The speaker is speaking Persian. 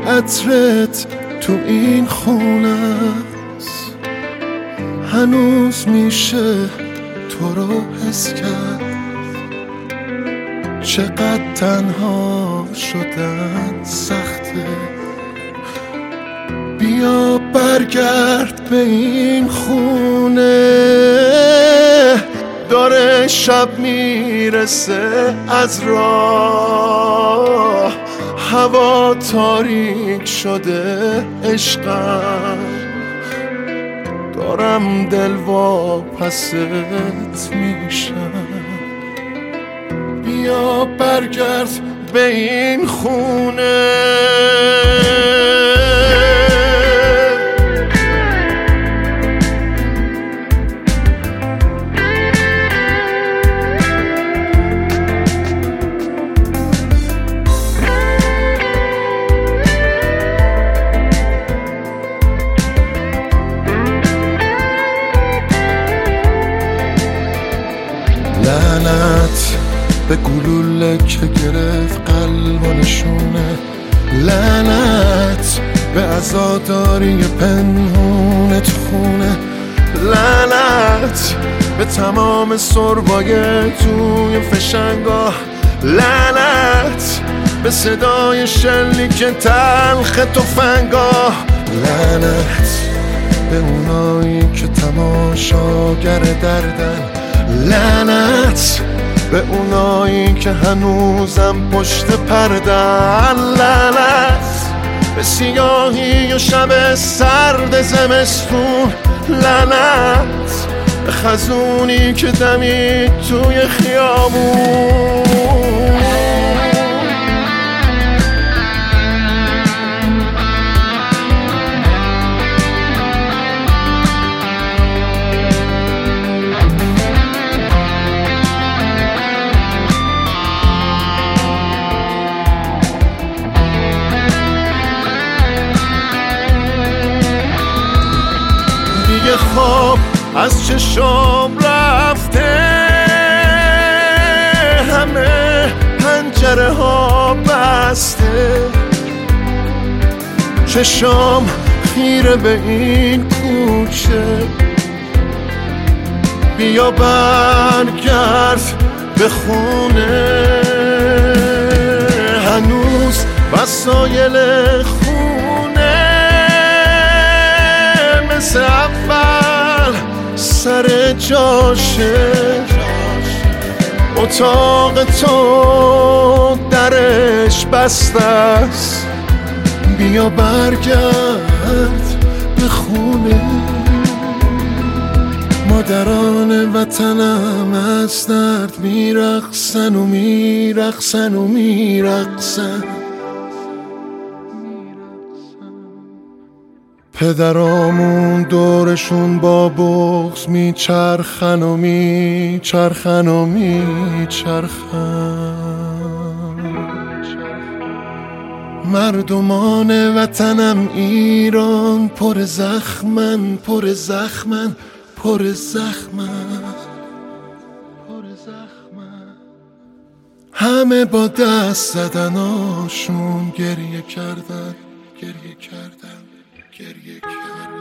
عطرت تو این خونه است، هنوز میشه تو رو حس کرد. چقدر تنها شدن سخته، بیا برگرد به این خونه. داره شب میرسه از راه، هوا تاریک شده عشقم، دارم دل واپست میشم. بیا برگرد به این خونه. لعنت به گلوله که گرفت قلب و نشونه، لعنت به عزاداری پنهونت خونه، لعنت به تمام سربای توی فشنگاه، لعنت به صدای شلیک تلخ تفنگاه، لعنت به اونایی که تماشاگر دردن، لعنت به اونایی که هنوزم پشت پردن، لعنت به سیاهی و شب سرد زمستون، لعنت به خزونی که دمید توی خیابون. دیگه خواب از چشم رفته، همه پنجره ها بسته، چشم خیره به این کوچه. بیا برگرد به خونه، هنوز وسایل خونه مثل اول سر جاشه، اتاق تو درش بسته است. بیا برگرد به خونه، مادران وطنم از درد میرقصن و میرقصن و میرقصن، پدرامون دورشون با بغض میچرخن و میچرخن و میچرخن. مردمان وطنم ایران پر زخمن، پر زخمن، پر زخمن، پر زخمن. همه با دست زدناشون گریه کردن، گریه کردن، گریه کردن.